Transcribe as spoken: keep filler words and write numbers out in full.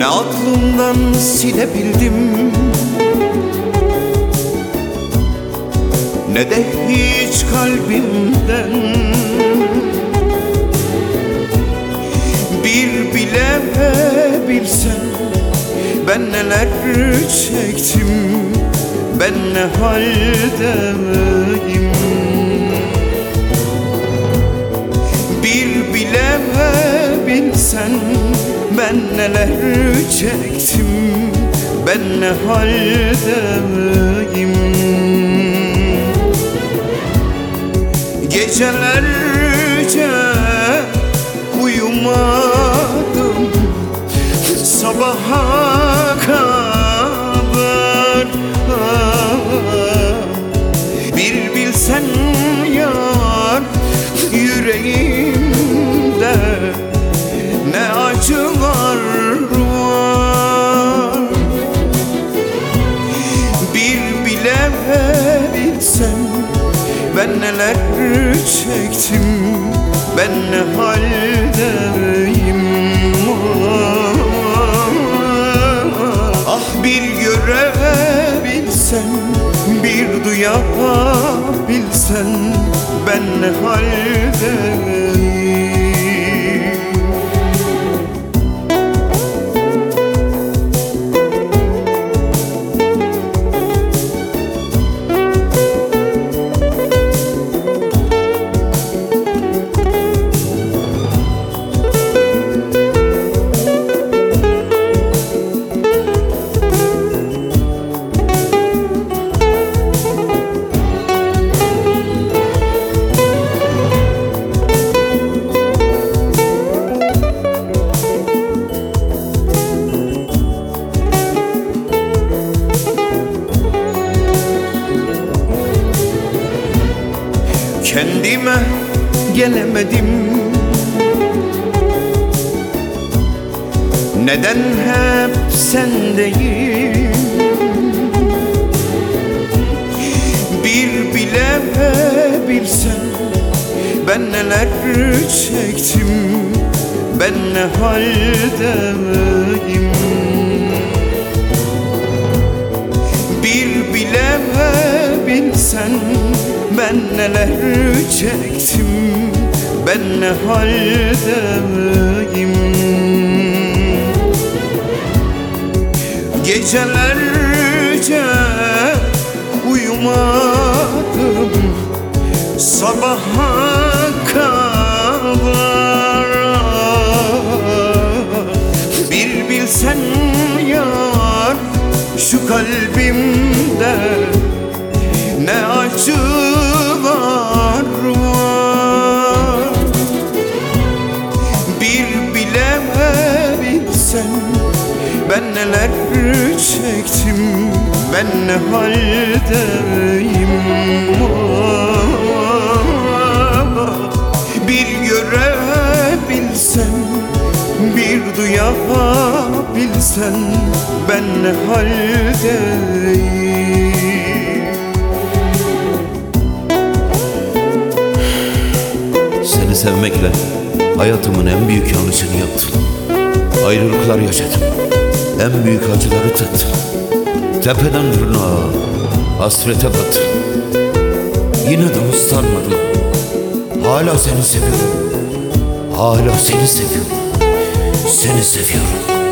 Ne aklımdan silebildim, ne de hiç kalbimden. Bir bile bilsen ben neler çektim, ben ne haldeyim. Bir bile bilsen ben neler çektim, ben ne haldeyim. Gecelerce uyumadım, sabaha kadar. Bir bilsen yar, yüreğimde ne acılar var. Bir bile bilsen ben neler çektim, ben ne haldeyim. Ah bir görebilsen, bir duyabilsen ben ne haldeyim. Kendime gelemedim, neden hep sendeyim? Bir bile bilsen ben neler çektim, ben ne haldeyim. Bir bile bilsen ben neler çektim, ben ne haldeyim. Gecelerce uyumadım, sabaha kadar. Bir bilsen yar, şu kalbimde ne acılar var. Bir bile bilsen ben neler çektim, ben ne haldeyim. Bir görebilsen, bir duyabilsen ben ne haldeyim. Seni sevmekle hayatımın en büyük yanlışını yaptım. Ayrılıklar yaşadım, en büyük acıları tattım. Tepeden tırnağa hasrete battım. Yine de uslanmadım. Hala seni seviyorum, hala seni seviyorum, seni seviyorum.